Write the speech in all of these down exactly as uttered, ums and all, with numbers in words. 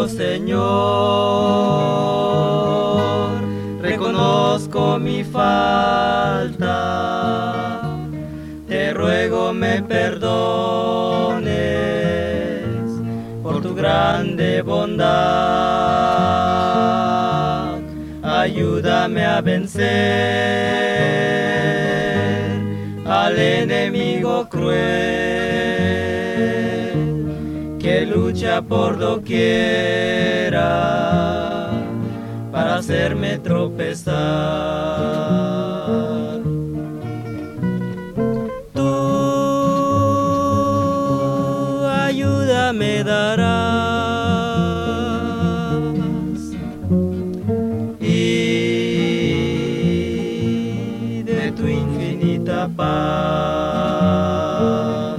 Oh Señor, reconozco mi falta, te ruego me perdones por tu grande bondad. Ayúdame a vencer al enemigo cruel que lucha por doquiera para hacerme tropezar. Tú ayuda me darás y de tu infinita paz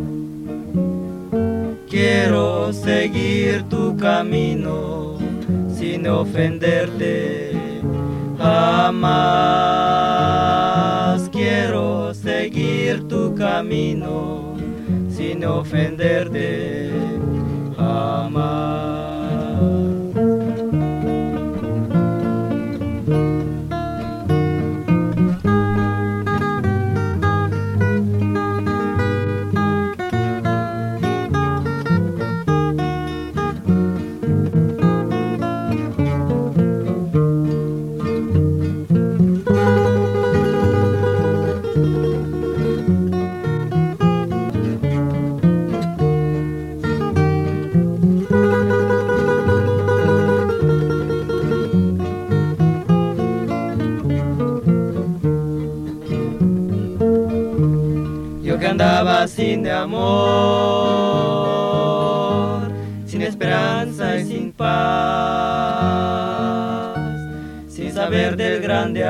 quiero seguir tu camino sin ofenderte jamás. Quiero seguir tu camino sin ofenderte jamás. Yo que andaba sin de amor, sin esperanza y sin paz, sin saber del grande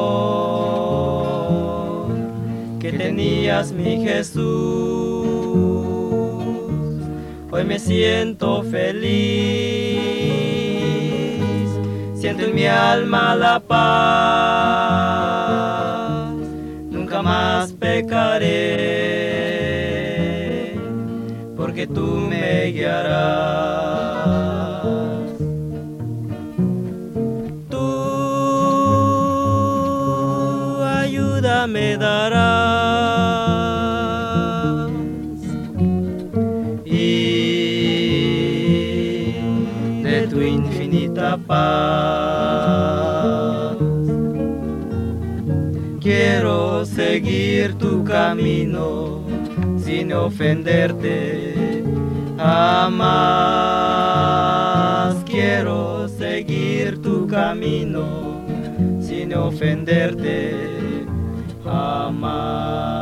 amor que tenías, mi Jesús. Hoy me siento feliz, siento en mi alma la paz. Nunca más pecaré, porque tú me guiarás. Tú ayuda me darás y de tu infinita paz quiero seguir tu camino sin ofenderte jamás. Quiero seguir tu camino sin ofenderte jamás.